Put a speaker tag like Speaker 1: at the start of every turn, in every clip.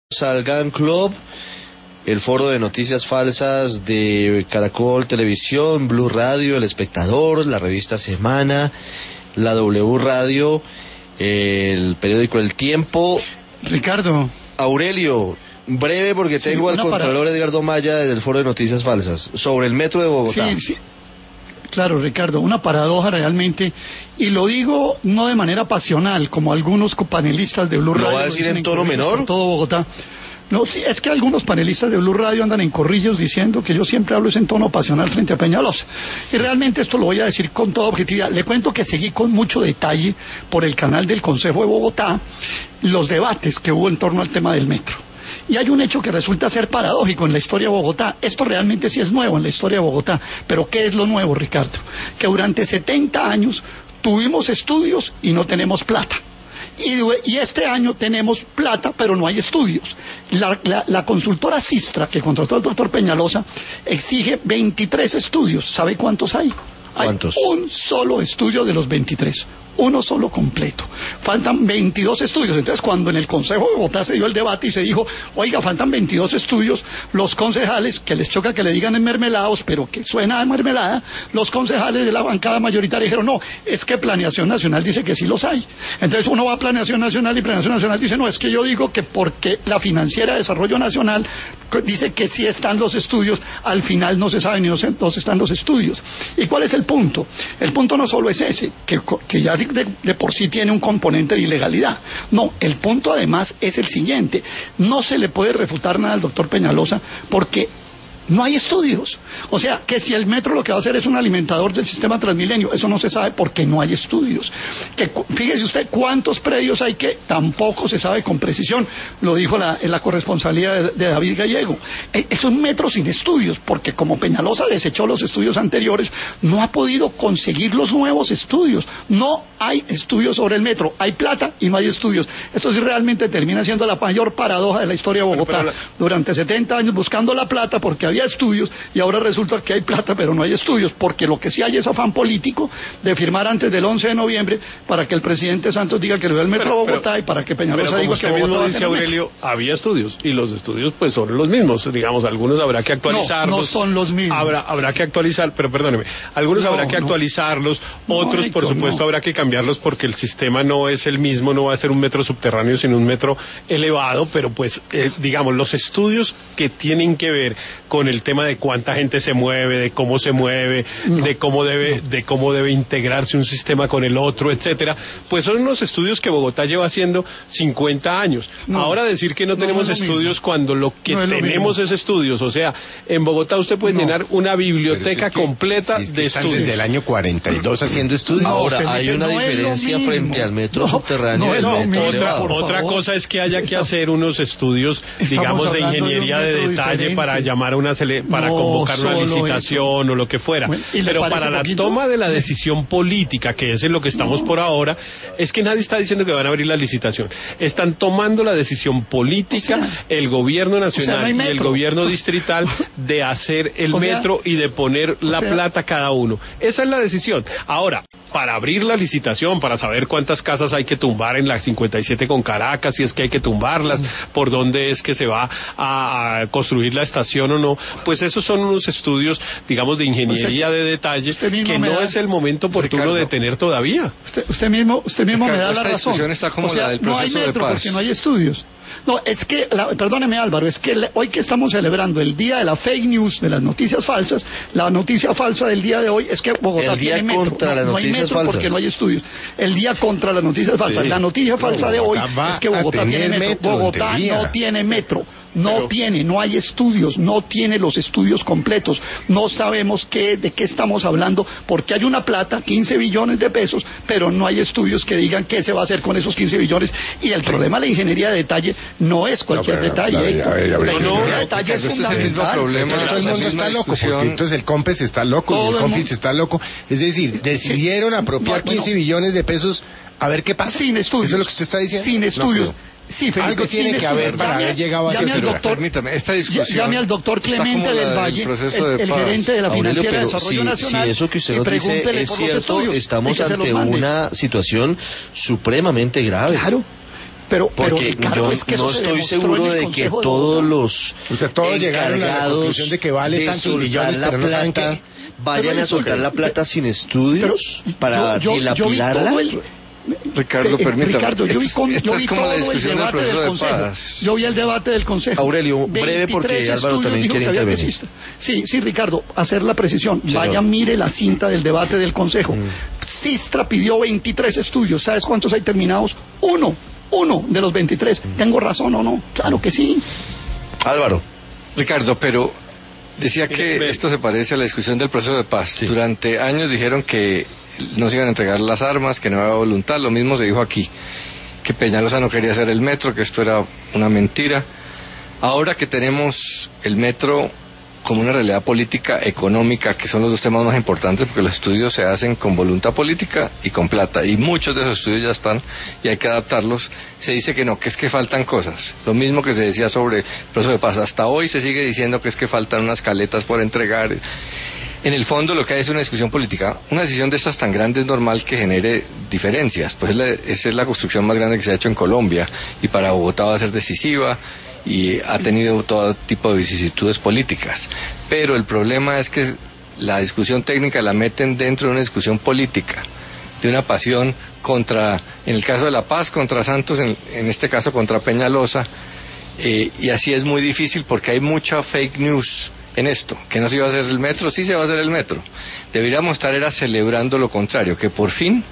Speaker 1: Al GAN Club, el foro de noticias falsas de Caracol Televisión, Blue Radio, El Espectador, la revista Semana, la W Radio, el periódico El Tiempo.
Speaker 2: Ricardo.
Speaker 1: Aurelio, breve porque tengo al Contralor Edgardo Maya desde el foro de noticias falsas, sobre el metro de Bogotá.
Speaker 2: Sí. Claro, Ricardo, una paradoja realmente, y lo digo no de manera pasional, como algunos panelistas de Blue Radio.
Speaker 1: ¿Lo va a decir en tono menor?
Speaker 2: Por todo Bogotá. No, sí, es que algunos panelistas de Blue Radio andan en corrillos diciendo que yo siempre hablo en tono pasional frente a Peñalosa. Y realmente esto lo voy a decir con toda objetividad. Le cuento que seguí con mucho detalle por el canal del Consejo de Bogotá los debates que hubo en torno al tema del metro. Y hay un hecho que resulta ser paradójico en la historia de Bogotá. Esto realmente sí es nuevo en la historia de Bogotá. Pero ¿qué es lo nuevo, Ricardo? Que durante 70 años tuvimos estudios y no tenemos plata. Y este año tenemos plata, pero no hay estudios. La consultora Sistra, que contrató al doctor Peñalosa, exige 23 estudios. ¿Sabe cuántos hay?
Speaker 1: ¿Cuántos?
Speaker 2: Hay un solo estudio de los 23. Uno solo completo. Faltan 22 estudios. Entonces, cuando en el Consejo de Bogotá se dio el debate y se dijo, oiga, faltan 22 estudios, los concejales, que les choca que le digan enmermelados, pero que suena a mermelada, los concejales de la bancada mayoritaria dijeron, no, es que Planeación Nacional dice que sí los hay. Entonces uno va a Planeación Nacional y Planeación Nacional dice, no, es que yo digo que porque la Financiera de Desarrollo Nacional dice que sí están los estudios, al final no se sabe ni dónde están los estudios. ¿Y cuál es el punto? El punto no solo es ese, que ya de por sí tiene un componente de ilegalidad. No, el punto además es el siguiente: no se le puede refutar nada al doctor Peñalosa porque no hay estudios. O sea, que si el metro lo que va a hacer es un alimentador del sistema Transmilenio, eso no se sabe porque no hay estudios. Que fíjese usted cuántos predios hay que tampoco se sabe con precisión. Lo dijo en la corresponsalía de David Gallego. Es un metro sin estudios, porque como Peñalosa desechó los estudios anteriores, no ha podido conseguir los nuevos estudios. No hay estudios sobre el metro. Hay plata y no hay estudios. Esto sí realmente termina siendo la mayor paradoja de la historia de Bogotá. Durante 70 años buscando la plata porque había estudios y ahora resulta que hay plata pero no hay estudios, porque lo que sí hay es afán político de firmar antes del 11 de noviembre para que el presidente Santos diga que le ve el metro a Bogotá y para que Peñalosa diga que Bogotá va a tener
Speaker 3: Aurelio,
Speaker 2: metro.
Speaker 3: había estudios y los estudios pues son los mismos, digamos, algunos habrá que actualizarlos.
Speaker 2: No son los mismos.
Speaker 3: Habrá que actualizar, pero perdóneme, algunos habrá que actualizarlos, otros
Speaker 2: Héctor,
Speaker 3: por supuesto habrá que cambiarlos porque el sistema no es el mismo, no va a ser un metro subterráneo sino un metro elevado, pero pues digamos, los estudios que tienen que ver con el tema de cuánta gente se mueve, de cómo se mueve, de cómo debe integrarse un sistema con el otro, etcétera, pues son unos estudios que Bogotá lleva haciendo 50 años. Ahora decir que no tenemos estudios cuando lo que tenemos es estudios, o sea, en Bogotá usted puede llenar una biblioteca completa de estudios.
Speaker 4: Están desde el año 42 haciendo estudios.
Speaker 1: Ahora, hay una diferencia frente al metro subterráneo y el metro elevado.
Speaker 3: Otra cosa es que haya que hacer unos estudios, digamos, de ingeniería de detalle para llamar a para convocar una licitación o lo que fuera. Bueno, pero para la toma de la decisión política, que es en lo que estamos por ahora, es que nadie está diciendo que van a abrir la licitación. Están tomando la decisión política, el gobierno nacional y el gobierno distrital de hacer el metro y de poner la plata cada uno. Esa es la decisión. Ahora, para abrir la licitación, para saber cuántas casas hay que tumbar en la 57 con Caracas, si es que hay que tumbarlas, por dónde es que se va a construir la estación o no, pues esos son unos estudios, digamos, de ingeniería de detalle que no es el momento oportuno de tener todavía.
Speaker 2: Usted mismo me da la razón.
Speaker 5: Está como
Speaker 2: la del proceso no hay metro de paz. Porque no hay estudios. No, es que, perdóneme Álvaro, es que hoy que estamos celebrando el día de la fake news, de las noticias falsas, la noticia falsa del día de hoy es que Bogotá tiene metro. No hay metro falsas. Porque no hay estudios. El día contra las noticias falsas. Sí. La noticia falsa de hoy es que Bogotá tiene metro. Bogotá no tiene metro. No hay estudios, no tiene los estudios completos, no sabemos de qué estamos hablando, porque hay una plata, 15 billones de pesos, pero no hay estudios que digan qué se va a hacer con esos 15 billones, y el problema de la ingeniería de detalle no es cualquier detalle, Héctor. La ingeniería de detalle es fundamental.
Speaker 4: Todo el mundo está loco, porque entonces el COMPES está loco, y el CONFIS está loco, es decir, decidieron apropiar 15 billones de pesos, a ver qué pasa.
Speaker 2: Sin estudios.
Speaker 4: ¿Eso es lo que usted está diciendo?
Speaker 2: Sin estudios. Sí, Felipe,
Speaker 4: algo tiene que haber para haber llegado a
Speaker 2: ese
Speaker 4: lugar.
Speaker 5: Permítame, esta discusión.
Speaker 2: Llame al doctor Clemente del Valle, el gerente de la Financiera de Desarrollo Nacional.
Speaker 1: Si eso que usted nos dice es cierto, estamos ante una situación supremamente grave.
Speaker 2: Claro.
Speaker 1: porque yo es que no estoy seguro de que todos los
Speaker 4: llegaron a la conclusión de que vale tantos millones, pero no saben que
Speaker 1: vayan a soltar la plata sin estudios para dilapidarla.
Speaker 5: Ricardo, permítame.
Speaker 2: Ricardo, yo vi todo el debate del Consejo. Yo vi el debate del Consejo.
Speaker 1: Aurelio, breve porque Álvaro también quiere intervenir.
Speaker 2: Sí, Ricardo, hacer la precisión. Señor. Vaya, mire la cinta del debate del Consejo. Sistra pidió 23 estudios. ¿Sabes cuántos hay terminados? Uno de los 23. ¿Tengo razón o no? Claro que sí.
Speaker 1: Álvaro.
Speaker 5: Ricardo, pero decía que esto se parece a la discusión del proceso de paz. Sí. Durante años dijeron que no se iban a entregar las armas, que no había voluntad. Lo mismo se dijo aquí, que Peñalosa no quería hacer el metro, que esto era una mentira. Ahora que tenemos el metro como una realidad política, económica, que son los dos temas más importantes, porque los estudios se hacen con voluntad política y con plata, y muchos de esos estudios ya están y hay que adaptarlos. Se dice que no, que es que faltan cosas. Lo mismo que se decía sobre el proceso de paz. Hasta hoy se sigue diciendo que es que faltan unas caletas por entregar. En el fondo lo que hay es una discusión política. Una decisión de estas tan grande es normal que genere diferencias, pues esa es la construcción más grande que se ha hecho en Colombia, y para Bogotá va a ser decisiva, y ha tenido todo tipo de vicisitudes políticas. Pero el problema es que la discusión técnica la meten dentro de una discusión política, de una pasión contra, en el caso de La Paz, contra Santos, en este caso contra Peñalosa, y así es muy difícil porque hay mucha fake news en esto, que no se iba a hacer el metro. Sí se va a hacer el metro. Deberíamos estar celebrando lo contrario, que por fin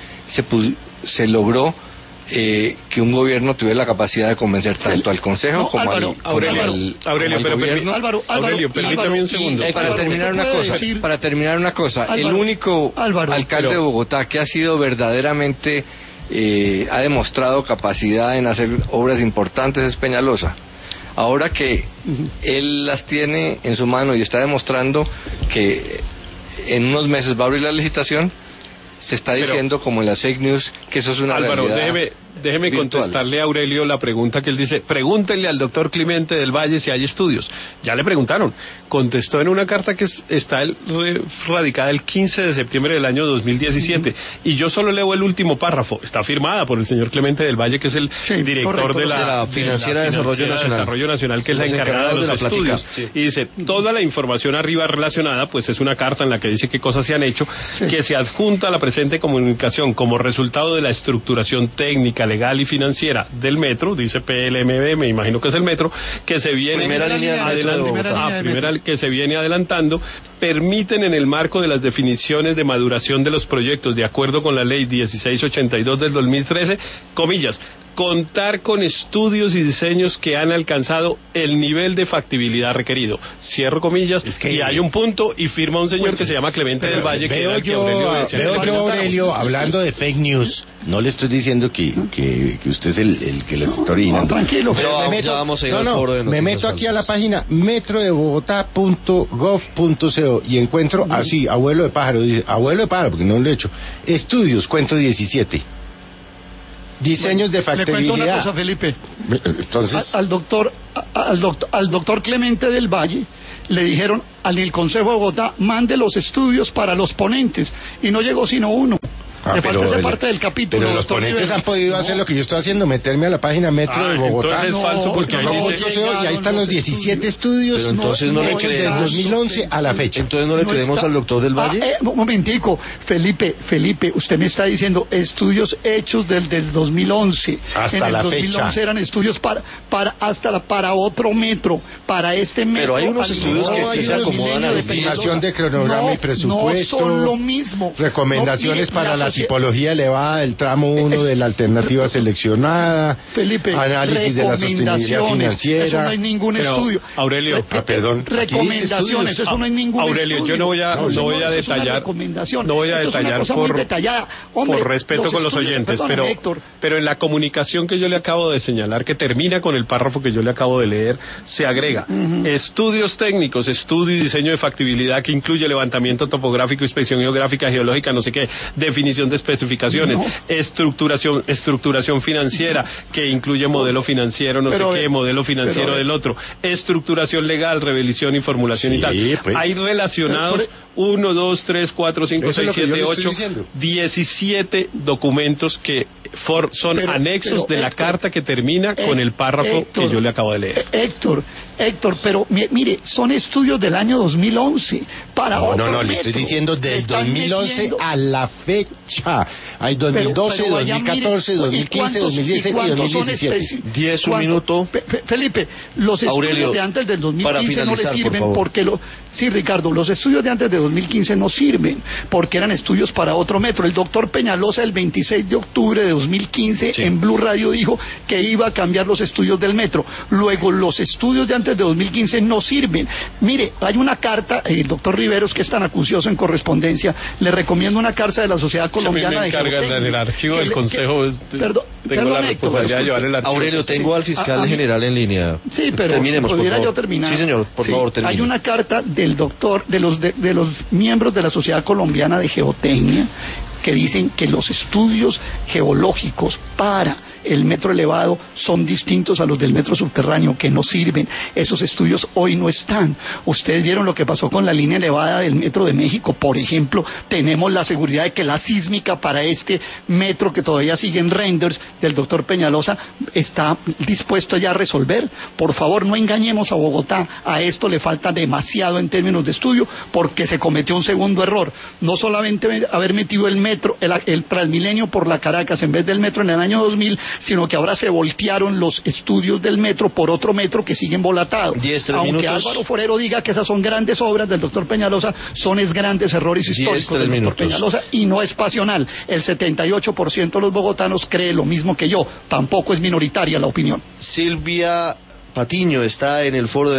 Speaker 5: se logró que un gobierno tuviera la capacidad de convencer tanto al Consejo como al gobierno.
Speaker 3: Aurelio, permítame un segundo.
Speaker 5: Para terminar una cosa, el único alcalde de Bogotá que ha sido verdaderamente ha demostrado capacidad en hacer obras importantes es Peñalosa. Ahora que él las tiene en su mano y está demostrando que en unos meses va a abrir la licitación, se está diciendo, como en las fake news, que eso es una
Speaker 3: Álvaro,
Speaker 5: realidad.
Speaker 3: Déjeme contestarle a Aurelio la pregunta que él dice. Pregúntenle al doctor Clemente del Valle si hay estudios. Ya le preguntaron. Contestó en una carta que está radicada el 15 de septiembre del año 2017. Y yo solo leo el último párrafo. Está firmada por el señor Clemente del Valle, que es el director de la
Speaker 1: Financiera de
Speaker 3: Desarrollo Nacional, que es la encargada de los estudios. Y dice, toda la información arriba relacionada, pues es una carta en la que dice qué cosas se han hecho, que se adjunta a la presente comunicación como resultado de la estructuración técnica, legal y financiera del metro, dice PLMB, me imagino que es el metro, que se viene que se viene adelantando, permiten en el marco de las definiciones de maduración de los proyectos de acuerdo con la ley 1682 del 2013, comillas, contar con estudios y diseños que han alcanzado el nivel de factibilidad requerido. Cierro comillas, y hay un punto, y firma un señor que se llama Clemente del Valle, que era el que Aurelio decía.
Speaker 4: Veo yo, Aurelio, hablando de fake news, no le estoy diciendo que usted es el que les está originando.
Speaker 2: Tranquilo,
Speaker 4: me meto aquí a la página metrodebogotá.gov.co y encuentro así, abuelo de pájaro, porque no lo he hecho. Estudios, cuento 17. Diseños de factibilidad.
Speaker 2: Le cuento una cosa, Felipe.
Speaker 4: Entonces,
Speaker 2: al doctor Clemente del Valle le dijeron al Consejo de Bogotá, mande los estudios para los ponentes, y no llegó sino uno. Le falta esa parte del capítulo.
Speaker 4: Pero los ponentes han podido hacer lo que yo estoy haciendo, meterme a la página Metro de Bogotá.
Speaker 3: Entonces es falso, porque ahí dice...
Speaker 4: y ahí están los 17 estudios,
Speaker 1: pero entonces no
Speaker 4: hechos desde 2011 a la fecha.
Speaker 1: Entonces no le creemos al doctor del Valle.
Speaker 2: Un momentico, Felipe, usted me está diciendo estudios hechos desde el 2011.
Speaker 4: Hasta la fecha. En el
Speaker 2: 2011 eran estudios para otro metro, para este metro.
Speaker 1: Pero hay unos estudios que sí se acomodan a la
Speaker 4: estimación de cronograma y presupuesto.
Speaker 2: No son lo mismo.
Speaker 4: Recomendaciones para la tipología elevada del tramo 1 de la alternativa seleccionada.
Speaker 2: Felipe,
Speaker 4: análisis de la sostenibilidad financiera.
Speaker 2: Eso no hay ningún estudio.
Speaker 3: Aurelio,
Speaker 4: perdón.
Speaker 2: Recomendaciones, eso no hay ningún
Speaker 3: Aurelio,
Speaker 2: estudio.
Speaker 3: yo no voy a detallar por respeto con los oyentes, pero en la comunicación que yo le acabo de señalar, que termina con el párrafo que yo le acabo de leer, se agrega estudios técnicos, estudio y diseño de factibilidad que incluye levantamiento topográfico, inspección geográfica, geológica, no sé qué, definición de especificaciones, estructuración financiera, que incluye modelo financiero, modelo financiero del otro, estructuración legal, revisión y formulación y tal. Pues, hay relacionados 1, 2, 3, 4, 5, 6, 7, 8, 17 documentos que son anexos de la carta que termina con el párrafo que yo le acabo de leer.
Speaker 2: Héctor, pero mire, son estudios del año 2011 para
Speaker 4: No, le estoy diciendo del 2011 a la fecha. Hay 2012, pero 2014, mire, 2015, 2016 y 2017.
Speaker 1: 10 un minuto.
Speaker 2: Felipe, los estudios de antes del 2015 no le sirven porque sí, Ricardo, los estudios de antes de 2015 no sirven porque eran estudios para otro metro. El doctor Peñalosa el 26 de octubre de 2015 en Blue Radio dijo que iba a cambiar los estudios del metro. Luego los estudios de antes de 2015 no sirven. Mire, hay una carta, el doctor Riveros, que es tan acucioso en correspondencia, le recomiendo una carta de la Sociedad Colombiana de
Speaker 3: Geotecnia. En el archivo del Consejo tengo la responsabilidad de llevar el archivo.
Speaker 1: Aurelio, tengo al fiscal general en línea.
Speaker 2: Sí, pero terminemos, si pudiera yo terminar.
Speaker 1: Sí, señor, por favor, termine.
Speaker 2: Hay una carta del doctor, de los miembros de la Sociedad Colombiana de Geotecnia, que dicen que los estudios geológicos para el metro elevado son distintos a los del metro subterráneo, que no sirven. Esos estudios hoy no están. Ustedes vieron lo que pasó con la línea elevada del metro de México, por ejemplo. Tenemos la seguridad de que la sísmica para este metro, que todavía sigue en renders del doctor Peñalosa, está dispuesto ya a resolver. Por favor, no engañemos a Bogotá. A esto le falta demasiado en términos de estudio, porque se cometió un segundo error. No solamente haber metido el metro, el Transmilenio por la Caracas en vez del metro en el año 2000, sino que ahora se voltearon los estudios del metro por otro metro que siguen volatados. Aunque Álvaro Forero diga que esas son grandes obras del doctor Peñalosa, son grandes errores históricos del doctor Peñalosa, y no es pasional. El 78% de los bogotanos cree lo mismo que yo. Tampoco es minoritaria la opinión.
Speaker 1: Silvia Patiño está en el foro de